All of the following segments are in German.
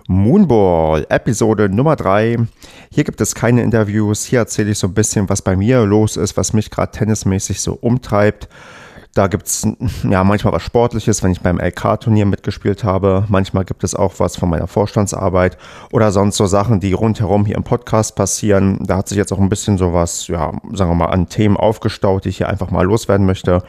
Moonball, Episode Nummer 3. Hier gibt es keine Interviews. Hier erzähle ich so ein bisschen, was bei mir los ist, was mich gerade tennismäßig so umtreibt. Da gibt es ja manchmal was Sportliches, wenn ich beim LK-Turnier mitgespielt habe. Manchmal gibt es auch was von meiner Vorstandsarbeit oder sonst so Sachen, die rundherum hier im Podcast passieren. Da hat sich jetzt auch ein bisschen sowas, ja, sagen wir mal, an Themen aufgestaut, die ich hier einfach mal loswerden möchte.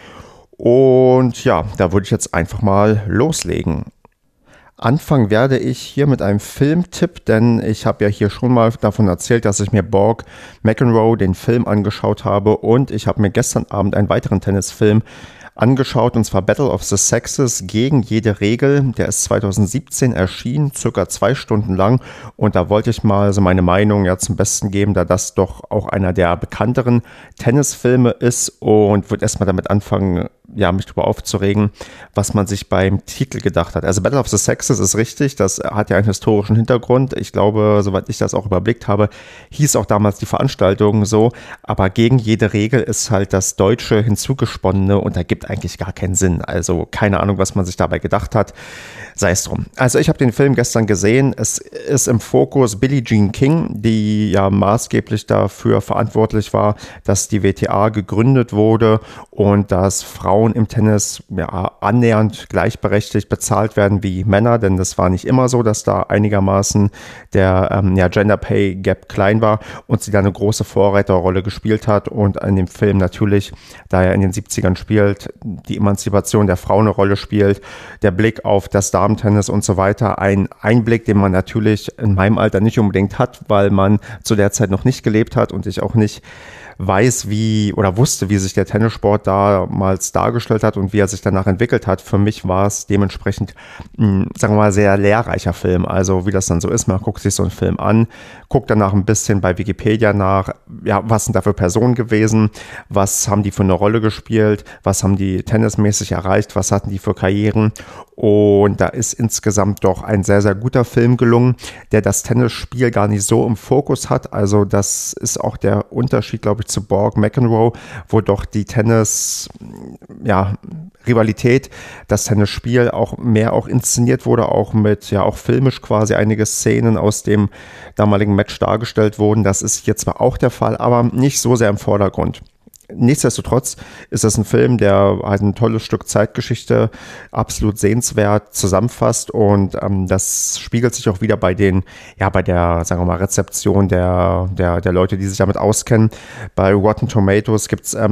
Und ja, da würde ich jetzt einfach mal loslegen. Anfangen werde ich hier mit einem Filmtipp, denn ich habe ja hier schon mal davon erzählt, dass ich mir Borg McEnroe, den Film, angeschaut habe, und ich habe mir gestern Abend einen weiteren Tennisfilm angeschaut, und zwar Battle of the Sexes, gegen jede Regel. Der ist 2017 erschienen, circa 2 Stunden lang, und da wollte ich mal so meine Meinung ja zum Besten geben, da das doch auch einer der bekannteren Tennisfilme ist, und würde erstmal damit anfangen, ja, mich darüber aufzuregen, was man sich beim Titel gedacht hat. Also Battle of the Sexes ist richtig, das hat ja einen historischen Hintergrund. Ich glaube, soweit ich das auch überblickt habe, hieß auch damals die Veranstaltung so, aber gegen jede Regel ist halt das Deutsche hinzugesponnene, und da gibt eigentlich gar keinen Sinn. Also keine Ahnung, was man sich dabei gedacht hat. Sei es drum. Also ich habe den Film gestern gesehen. Es ist im Fokus Billie Jean King, die ja maßgeblich dafür verantwortlich war, dass die WTA gegründet wurde und dass Frauen im Tennis ja annähernd gleichberechtigt bezahlt werden wie Männer, denn das war nicht immer so, dass da einigermaßen der Gender Pay Gap klein war und sie da eine große Vorreiterrolle gespielt hat, und in dem Film natürlich, da er in den 70ern spielt, die Emanzipation der Frau eine Rolle spielt, der Blick auf das Damentennis und so weiter, ein Einblick, den man natürlich in meinem Alter nicht unbedingt hat, weil man zu der Zeit noch nicht gelebt hat und ich auch nicht weiß, wie oder wusste, wie sich der Tennissport damals dargestellt hat und wie er sich danach entwickelt hat. Für mich war es dementsprechend, sagen wir mal, sehr lehrreicher Film. Also wie das dann so ist, man guckt sich so einen Film an, guckt danach ein bisschen bei Wikipedia nach, ja, was sind da für Personen gewesen, was haben die für eine Rolle gespielt, was haben die tennismäßig erreicht, was hatten die für Karrieren. Und da ist insgesamt doch ein sehr, sehr guter Film gelungen, der das Tennisspiel gar nicht so im Fokus hat. Also das ist auch der Unterschied, glaube ich, zu Borg McEnroe, wo doch die Rivalität, das Tennisspiel auch mehr auch inszeniert wurde, auch mit, ja, auch filmisch quasi einige Szenen aus dem damaligen Match dargestellt wurden. Das ist hier zwar auch der Fall, aber nicht so sehr im Vordergrund. Nichtsdestotrotz ist das ein Film, der halt ein tolles Stück Zeitgeschichte absolut sehenswert zusammenfasst, und das spiegelt sich auch wieder bei der, sagen wir mal, Rezeption der Leute, die sich damit auskennen. Bei Rotten Tomatoes gibt es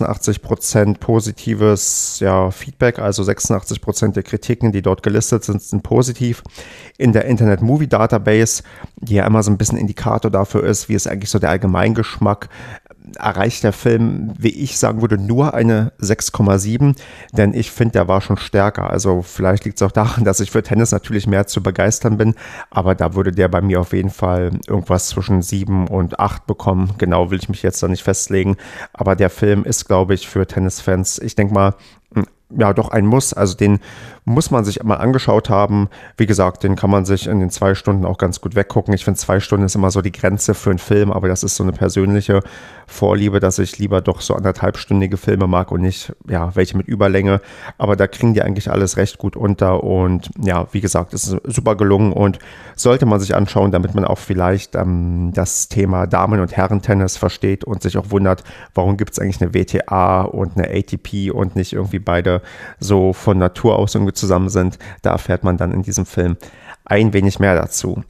86% positives Feedback, also 86% der Kritiken, die dort gelistet sind positiv. In der Internet Movie Database, die ja immer so ein bisschen Indikator dafür ist, wie es eigentlich so der Allgemeingeschmack erreicht der Film, wie ich sagen würde, nur eine 6,7, denn ich finde, der war schon stärker. Also vielleicht liegt es auch daran, dass ich für Tennis natürlich mehr zu begeistern bin, aber da würde der bei mir auf jeden Fall irgendwas zwischen 7 und 8 bekommen. Genau will ich mich jetzt da nicht festlegen, aber der Film ist, glaube ich, für Tennisfans, ich denke mal, ja, doch ein Muss. Also den muss man sich mal angeschaut haben. Wie gesagt, den kann man sich in den 2 Stunden auch ganz gut weggucken. Ich finde, 2 Stunden ist immer so die Grenze für einen Film, aber das ist so eine persönliche Vorliebe, dass ich lieber doch so 1,5-stündige Filme mag und nicht, ja, welche mit Überlänge. Aber da kriegen die eigentlich alles recht gut unter, und ja, wie gesagt, es ist super gelungen und sollte man sich anschauen, damit man auch vielleicht das Thema Damen- und Herren-Tennis versteht und sich auch wundert, warum gibt es eigentlich eine WTA und eine ATP und nicht irgendwie beide so von Natur aus irgendwie zusammen sind. Da erfährt man dann in diesem Film ein wenig mehr dazu.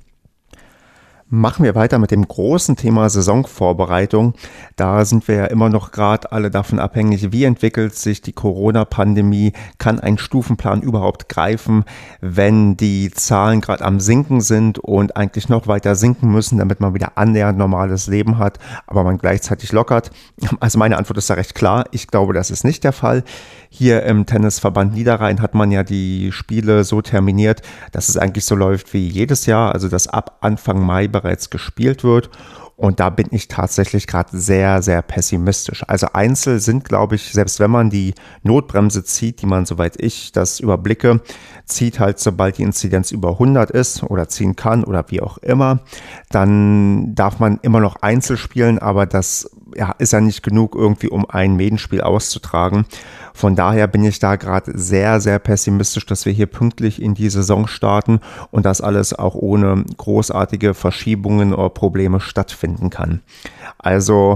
Machen wir weiter mit dem großen Thema Saisonvorbereitung. Da sind wir ja immer noch gerade alle davon abhängig, wie entwickelt sich die Corona-Pandemie, kann ein Stufenplan überhaupt greifen, wenn die Zahlen gerade am Sinken sind und eigentlich noch weiter sinken müssen, damit man wieder annähernd normales Leben hat, aber man gleichzeitig lockert. Also meine Antwort ist da recht klar. Ich glaube, das ist nicht der Fall. Hier im Tennisverband Niederrhein hat man ja die Spiele so terminiert, dass es eigentlich so läuft wie jedes Jahr, also dass ab Anfang Mai bereits gespielt wird. Und da bin ich tatsächlich gerade sehr, sehr pessimistisch. Also Einzel sind, glaube ich, selbst wenn man die Notbremse zieht, die man, soweit ich das überblicke, zieht halt, sobald die Inzidenz über 100 ist oder ziehen kann oder wie auch immer, dann darf man immer noch Einzel spielen, aber das ist ja nicht genug irgendwie, um ein Medenspiel auszutragen. Von daher bin ich da gerade sehr, sehr pessimistisch, dass wir hier pünktlich in die Saison starten und das alles auch ohne großartige Verschiebungen oder Probleme stattfinden kann. Also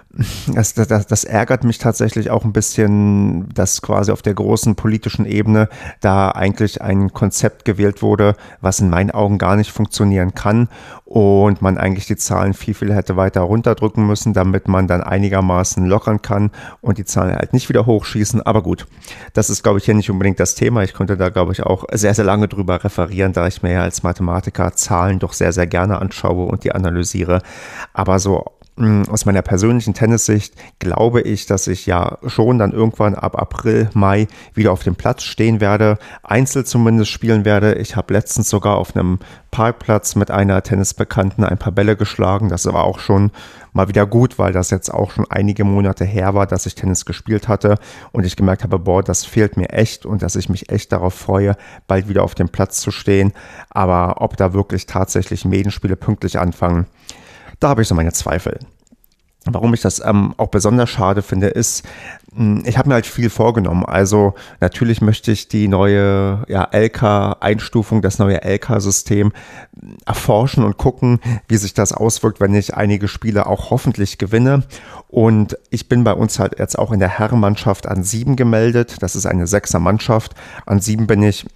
das ärgert mich tatsächlich auch ein bisschen, dass quasi auf der großen politischen Ebene da eigentlich ein Konzept gewählt wurde, was in meinen Augen gar nicht funktionieren kann und man eigentlich die Zahlen viel, viel hätte weiter runterdrücken müssen, damit man dann einigermaßen lockern kann und die Zahlen halt nicht wieder hochschießen. Aber gut, das ist, glaube ich, hier nicht unbedingt das Thema. Ich konnte da, glaube ich, auch sehr, sehr lange drüber referieren, da ich mir ja als Mathematiker Zahlen doch sehr, sehr gerne anschaue und die analysiere. Aber so aus meiner persönlichen Tennissicht glaube ich, dass ich ja schon dann irgendwann ab April, Mai wieder auf dem Platz stehen werde, Einzel zumindest spielen werde. Ich habe letztens sogar auf einem Parkplatz mit einer Tennisbekannten ein paar Bälle geschlagen. Das war auch schon mal wieder gut, weil das jetzt auch schon einige Monate her war, dass ich Tennis gespielt hatte und ich gemerkt habe, boah, das fehlt mir echt und dass ich mich echt darauf freue, bald wieder auf dem Platz zu stehen. Aber ob da wirklich tatsächlich Medenspiele pünktlich anfangen, da habe ich so meine Zweifel. Warum ich das auch besonders schade finde, ist, ich habe mir halt viel vorgenommen. Also natürlich möchte ich die neue LK-Einstufung, das neue LK-System erforschen und gucken, wie sich das auswirkt, wenn ich einige Spiele auch hoffentlich gewinne. Und ich bin bei uns halt jetzt auch in der Herrenmannschaft an 7 gemeldet. Das ist eine 6er-Mannschaft. An 7 bin ich,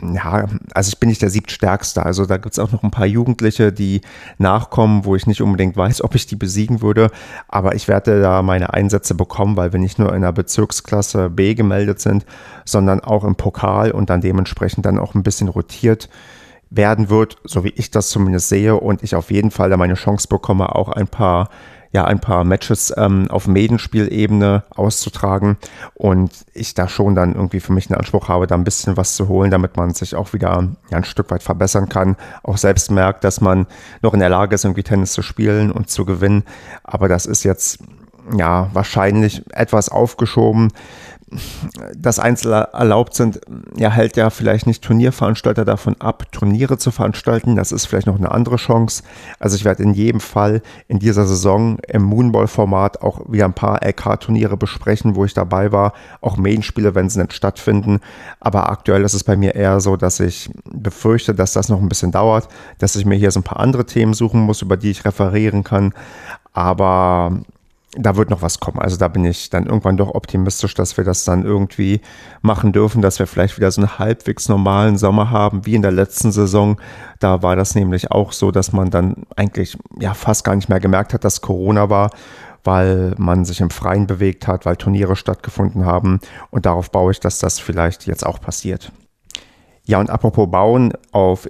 ich bin nicht der siebtstärkste. Also da gibt es auch noch ein paar Jugendliche, die nachkommen, wo ich nicht unbedingt weiß, ob ich die besiegen würde. Aber ich werde da meine Einsätze bekommen, weil wir nicht nur in der Bezirksklasse B gemeldet sind, sondern auch im Pokal und dann dementsprechend dann auch ein bisschen rotiert werden wird, so wie ich das zumindest sehe und ich auf jeden Fall da meine Chance bekomme, auch ein paar Matches auf Medenspielebene auszutragen und ich da schon dann irgendwie für mich einen Anspruch habe, da ein bisschen was zu holen, damit man sich auch wieder ein Stück weit verbessern kann, auch selbst merkt, dass man noch in der Lage ist, irgendwie Tennis zu spielen und zu gewinnen, aber das ist jetzt wahrscheinlich etwas aufgeschoben. Dass Einzel erlaubt sind, hält ja vielleicht nicht Turnierveranstalter davon ab, Turniere zu veranstalten. Das ist vielleicht noch eine andere Chance. Also ich werde in jedem Fall in dieser Saison im Moonball-Format auch wieder ein paar LK-Turniere besprechen, wo ich dabei war. Auch Medenspiele, wenn sie nicht stattfinden. Aber aktuell ist es bei mir eher so, dass ich befürchte, dass das noch ein bisschen dauert, dass ich mir hier so ein paar andere Themen suchen muss, über die ich referieren kann. Aber da wird noch was kommen. Also da bin ich dann irgendwann doch optimistisch, dass wir das dann irgendwie machen dürfen, dass wir vielleicht wieder so einen halbwegs normalen Sommer haben, wie in der letzten Saison. Da war das nämlich auch so, dass man dann eigentlich fast gar nicht mehr gemerkt hat, dass Corona war, weil man sich im Freien bewegt hat, weil Turniere stattgefunden haben. Und darauf baue ich, dass das vielleicht jetzt auch passiert. Ja, und apropos Bauen, auf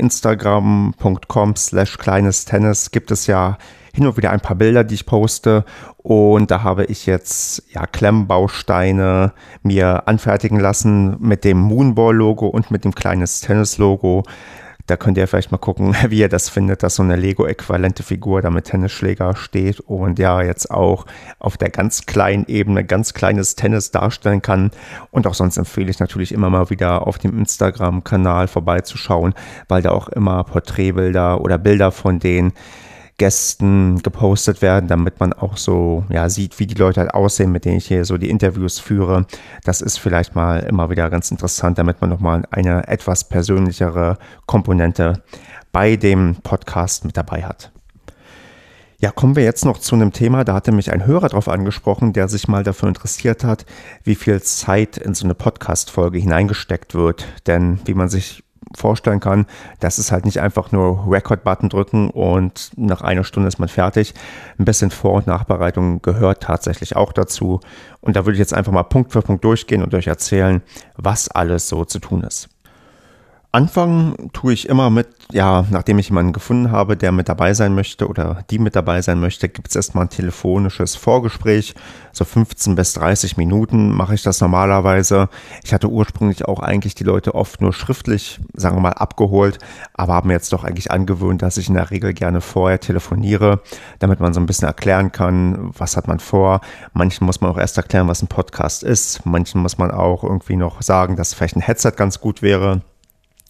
Instagram.com/kleines-tennis gibt es ja hin und wieder ein paar Bilder, die ich poste und da habe ich jetzt Klemmbausteine mir anfertigen lassen mit dem Moonball-Logo und mit dem kleines Tennis-Logo. Da könnt ihr vielleicht mal gucken, wie ihr das findet, dass so eine Lego-äquivalente Figur da mit Tennisschläger steht und jetzt auch auf der ganz kleinen Ebene ganz kleines Tennis darstellen kann. Und auch sonst empfehle ich natürlich immer mal wieder auf dem Instagram-Kanal vorbeizuschauen, weil da auch immer Porträtbilder oder Bilder von den Gästen gepostet werden, damit man auch so sieht, wie die Leute halt aussehen, mit denen ich hier so die Interviews führe. Das ist vielleicht mal immer wieder ganz interessant, damit man nochmal eine etwas persönlichere Komponente bei dem Podcast mit dabei hat. Ja, kommen wir jetzt noch zu einem Thema, da hatte mich ein Hörer drauf angesprochen, der sich mal dafür interessiert hat, wie viel Zeit in so eine Podcast-Folge hineingesteckt wird. Denn wie man sich vorstellen kann, das ist halt nicht einfach nur Record-Button drücken und nach einer Stunde ist man fertig. Ein bisschen Vor- und Nachbereitung gehört tatsächlich auch dazu. Und da würde ich jetzt einfach mal Punkt für Punkt durchgehen und euch erzählen, was alles so zu tun ist. Anfangen tue ich immer mit, nachdem ich jemanden gefunden habe, der mit dabei sein möchte oder die mit dabei sein möchte, gibt es erstmal ein telefonisches Vorgespräch. So 15 bis 30 Minuten mache ich das normalerweise. Ich hatte ursprünglich auch eigentlich die Leute oft nur schriftlich, sagen wir mal, abgeholt, aber habe mir jetzt doch eigentlich angewöhnt, dass ich in der Regel gerne vorher telefoniere, damit man so ein bisschen erklären kann, was hat man vor. Manchen muss man auch erst erklären, was ein Podcast ist. Manchen muss man auch irgendwie noch sagen, dass vielleicht ein Headset ganz gut wäre.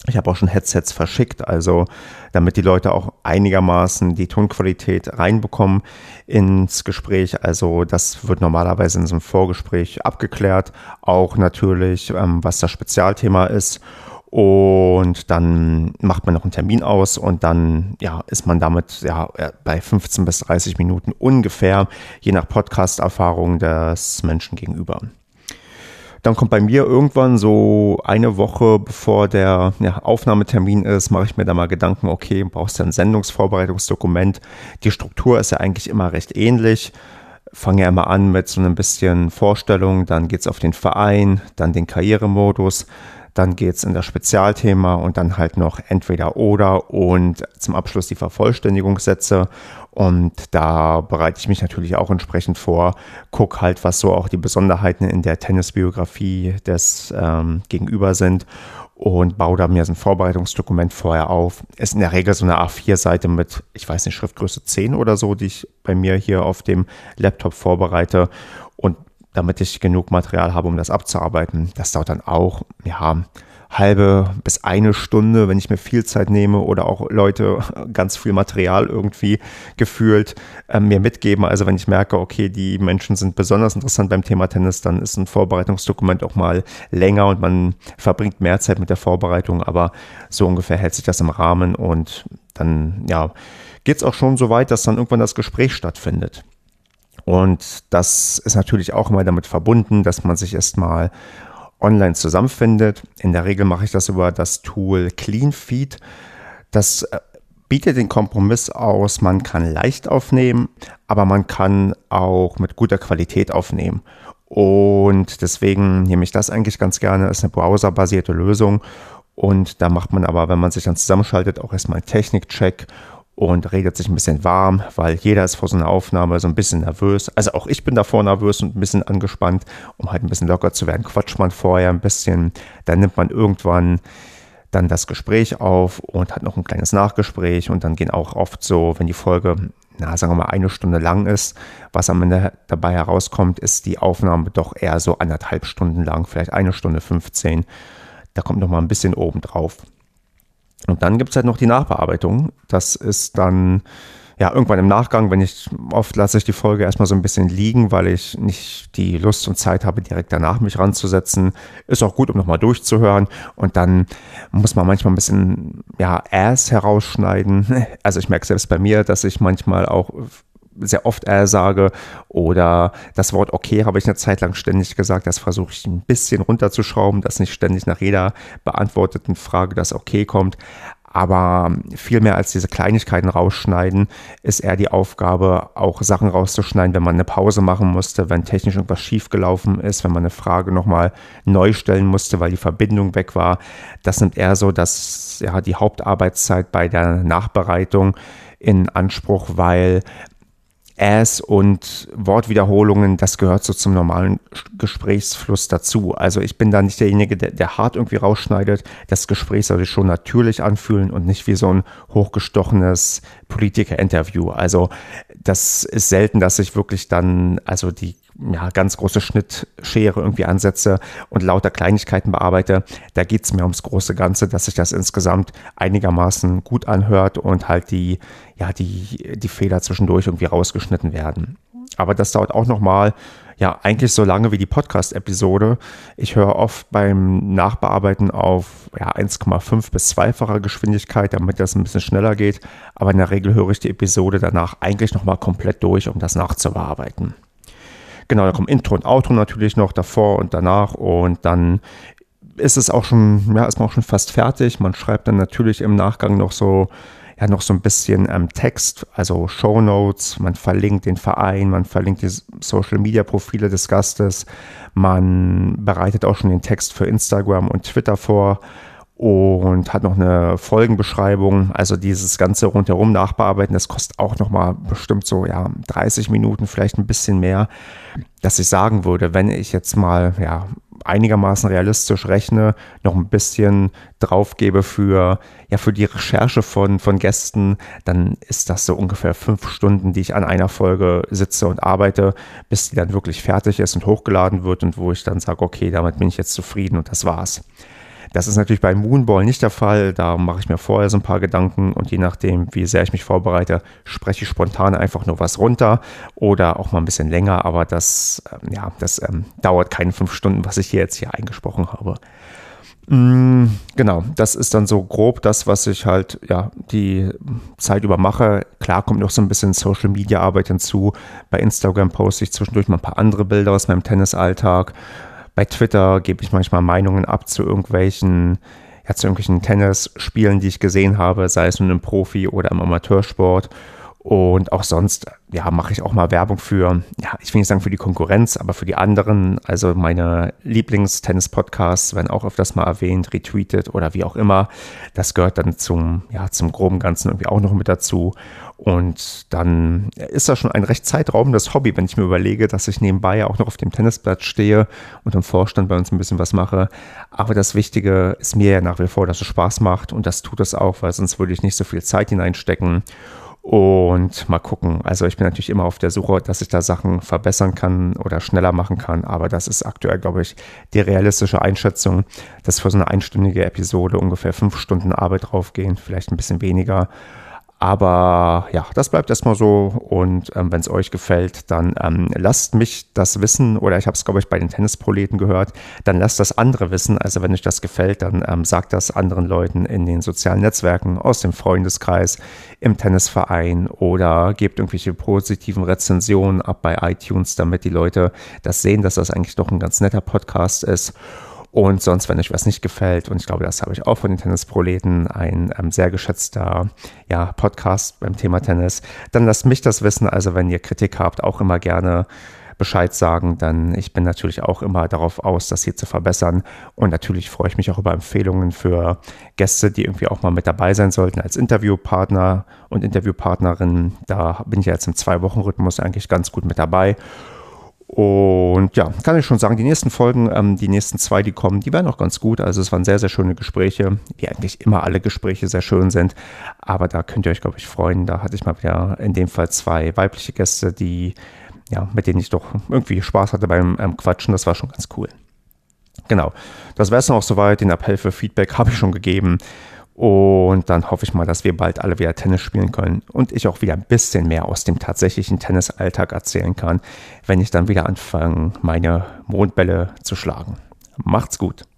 Ich habe auch schon Headsets verschickt, also damit die Leute auch einigermaßen die Tonqualität reinbekommen ins Gespräch. Also das wird normalerweise in so einem Vorgespräch abgeklärt, auch natürlich, was das Spezialthema ist. Und dann macht man noch einen Termin aus und dann ist man damit bei 15 bis 30 Minuten ungefähr, je nach Podcast-Erfahrung des Menschen gegenüber. Dann kommt bei mir irgendwann so eine Woche, bevor der Aufnahmetermin ist, mache ich mir da mal Gedanken, okay, brauchst du ein Sendungsvorbereitungsdokument? Die Struktur ist ja eigentlich immer recht ähnlich. Fange ja immer an mit so ein bisschen Vorstellung, dann geht es auf den Verein, dann den Karrieremodus, dann geht es in das Spezialthema und dann halt noch entweder oder und zum Abschluss die Vervollständigungssätze. Und da bereite ich mich natürlich auch entsprechend vor, gucke halt, was so auch die Besonderheiten in der Tennisbiografie des Gegenüber sind und baue da mir so ein Vorbereitungsdokument vorher auf. Ist in der Regel so eine A4-Seite mit, ich weiß nicht, Schriftgröße 10 oder so, die ich bei mir hier auf dem Laptop vorbereite. Und damit ich genug Material habe, um das abzuarbeiten. Das dauert dann auch, halbe bis eine Stunde, wenn ich mir viel Zeit nehme oder auch Leute ganz viel Material irgendwie gefühlt mir mitgeben. Also wenn ich merke, okay, die Menschen sind besonders interessant beim Thema Tennis, dann ist ein Vorbereitungsdokument auch mal länger und man verbringt mehr Zeit mit der Vorbereitung, aber so ungefähr hält sich das im Rahmen und dann geht es auch schon so weit, dass dann irgendwann das Gespräch stattfindet. Und das ist natürlich auch immer damit verbunden, dass man sich erstmal online zusammenfindet. In der Regel mache ich das über das Tool CleanFeed. Das bietet den Kompromiss aus, man kann leicht aufnehmen, aber man kann auch mit guter Qualität aufnehmen. Und deswegen nehme ich das eigentlich ganz gerne. Das ist eine browserbasierte Lösung. Und da macht man aber, wenn man sich dann zusammenschaltet, auch erstmal einen Technikcheck und redet sich ein bisschen warm, weil jeder ist vor so einer Aufnahme so ein bisschen nervös. Also auch ich bin davor nervös und ein bisschen angespannt, um halt ein bisschen locker zu werden. Quatscht man vorher ein bisschen, dann nimmt man irgendwann dann das Gespräch auf und hat noch ein kleines Nachgespräch und dann gehen auch oft so, wenn die Folge, sagen wir mal 1 Stunde lang ist, was am Ende dabei herauskommt, ist die Aufnahme doch eher so 1,5 Stunden lang, vielleicht 1 Stunde 15. Da kommt noch mal ein bisschen oben drauf. Und dann gibt es halt noch die Nachbearbeitung. Das ist dann irgendwann im Nachgang, oft lasse ich die Folge erstmal so ein bisschen liegen, weil ich nicht die Lust und Zeit habe, direkt danach mich ranzusetzen. Ist auch gut, um nochmal durchzuhören. Und dann muss man manchmal ein bisschen, Äs herausschneiden. Also ich merke selbst bei mir, dass ich manchmal auch sehr oft sage oder das Wort okay habe ich eine Zeit lang ständig gesagt. Das versuche ich ein bisschen runterzuschrauben, dass nicht ständig nach jeder beantworteten Frage das okay kommt. Aber viel mehr als diese Kleinigkeiten rausschneiden, ist eher die Aufgabe, auch Sachen rauszuschneiden, wenn man eine Pause machen musste, wenn technisch irgendwas schiefgelaufen ist, wenn man eine Frage nochmal neu stellen musste, weil die Verbindung weg war. Das nimmt eher so die Hauptarbeitszeit bei der Nachbereitung in Anspruch, weil und Wortwiederholungen, das gehört so zum normalen Gesprächsfluss dazu. Also ich bin da nicht derjenige, der hart irgendwie rausschneidet. Das Gespräch soll sich schon natürlich anfühlen und nicht wie so ein hochgestochenes Politiker-Interview. Also das ist selten, dass ich wirklich dann die ganz große Schnittschere irgendwie ansetze und lauter Kleinigkeiten bearbeite. Da geht es mir ums große Ganze, dass sich das insgesamt einigermaßen gut anhört und halt die Fehler zwischendurch irgendwie rausgeschnitten werden. Aber das dauert auch nochmal, eigentlich so lange wie die Podcast-Episode. Ich höre oft beim Nachbearbeiten auf 1,5 bis 2-facher Geschwindigkeit, damit das ein bisschen schneller geht. Aber in der Regel höre ich die Episode danach eigentlich nochmal komplett durch, um das nachzubearbeiten. Genau, da kommen Intro und Outro natürlich noch davor und danach und dann ist es auch schon, ist man auch schon fast fertig. Man schreibt dann natürlich im Nachgang noch so ein bisschen Text, also Shownotes, man verlinkt den Verein, man verlinkt die Social-Media-Profile des Gastes, man bereitet auch schon den Text für Instagram und Twitter vor und hat noch eine Folgenbeschreibung. Also dieses ganze rundherum nachbearbeiten, das kostet auch nochmal bestimmt so 30 Minuten, vielleicht ein bisschen mehr, dass ich sagen würde, wenn ich jetzt mal einigermaßen realistisch rechne, noch ein bisschen draufgebe für die Recherche von Gästen, dann ist das so ungefähr 5 Stunden, die ich an einer Folge sitze und arbeite, bis die dann wirklich fertig ist und hochgeladen wird und wo ich dann sage, okay, damit bin ich jetzt zufrieden und das war's. Das ist natürlich beim Moonball nicht der Fall. Da mache ich mir vorher so ein paar Gedanken und je nachdem, wie sehr ich mich vorbereite, spreche ich spontan einfach nur was runter oder auch mal ein bisschen länger. Aber das dauert keine 5 Stunden, was ich hier eingesprochen habe. Genau, das ist dann so grob das, was ich halt die Zeit über mache. Klar kommt noch so ein bisschen Social Media Arbeit hinzu. Bei Instagram poste ich zwischendurch mal ein paar andere Bilder aus meinem Tennisalltag. Bei Twitter gebe ich manchmal Meinungen ab zu irgendwelchen Tennisspielen, die ich gesehen habe, sei es nun im Profi- oder im Amateursport. Und auch sonst, mache ich auch mal Werbung für, ich will nicht sagen für die Konkurrenz, aber für die anderen. Also meine Lieblings-Tennis-Podcasts werden auch öfters mal erwähnt, retweetet oder wie auch immer. Das gehört dann zum groben Ganzen irgendwie auch noch mit dazu. Und dann ist das schon ein recht zeitraubendes Hobby, wenn ich mir überlege, dass ich nebenbei ja auch noch auf dem Tennisplatz stehe und im Vorstand bei uns ein bisschen was mache. Aber das Wichtige ist mir ja nach wie vor, dass es Spaß macht und das tut es auch, weil sonst würde ich nicht so viel Zeit hineinstecken. Und mal gucken. Also ich bin natürlich immer auf der Suche, dass ich da Sachen verbessern kann oder schneller machen kann. Aber das ist aktuell, glaube ich, die realistische Einschätzung, dass für so eine einstündige Episode ungefähr 5 Stunden Arbeit draufgehen, vielleicht ein bisschen weniger. Aber das bleibt erstmal so und wenn es euch gefällt, dann lasst mich das wissen oder ich habe es, glaube ich, bei den Tennisproleten gehört, dann lasst das andere wissen. Also wenn euch das gefällt, dann sagt das anderen Leuten in den sozialen Netzwerken, aus dem Freundeskreis, im Tennisverein oder gebt irgendwelche positiven Rezensionen ab bei iTunes, damit die Leute das sehen, dass das eigentlich doch ein ganz netter Podcast ist. Und sonst, wenn euch was nicht gefällt, und ich glaube, das habe ich auch von den Tennisproleten, ein sehr geschätzter Podcast beim Thema Tennis, dann lasst mich das wissen. Also wenn ihr Kritik habt, auch immer gerne Bescheid sagen, dann ich bin natürlich auch immer darauf aus, das hier zu verbessern. Und natürlich freue ich mich auch über Empfehlungen für Gäste, die irgendwie auch mal mit dabei sein sollten als Interviewpartner und Interviewpartnerin. Da bin ich ja jetzt im 2-Wochen-Rhythmus eigentlich ganz gut mit dabei. Und kann ich schon sagen, die nächsten Folgen, die nächsten 2, die kommen, die werden auch ganz gut. Also es waren sehr, sehr schöne Gespräche, wie eigentlich immer alle Gespräche sehr schön sind. Aber da könnt ihr euch, glaube ich, freuen. Da hatte ich mal wieder in dem Fall 2 weibliche Gäste, mit denen ich doch irgendwie Spaß hatte beim Quatschen. Das war schon ganz cool. Genau, das wäre es dann auch soweit. Den Appell für Feedback habe ich schon gegeben. Und dann hoffe ich mal, dass wir bald alle wieder Tennis spielen können und ich auch wieder ein bisschen mehr aus dem tatsächlichen Tennisalltag erzählen kann, wenn ich dann wieder anfange, meine Mondbälle zu schlagen. Macht's gut!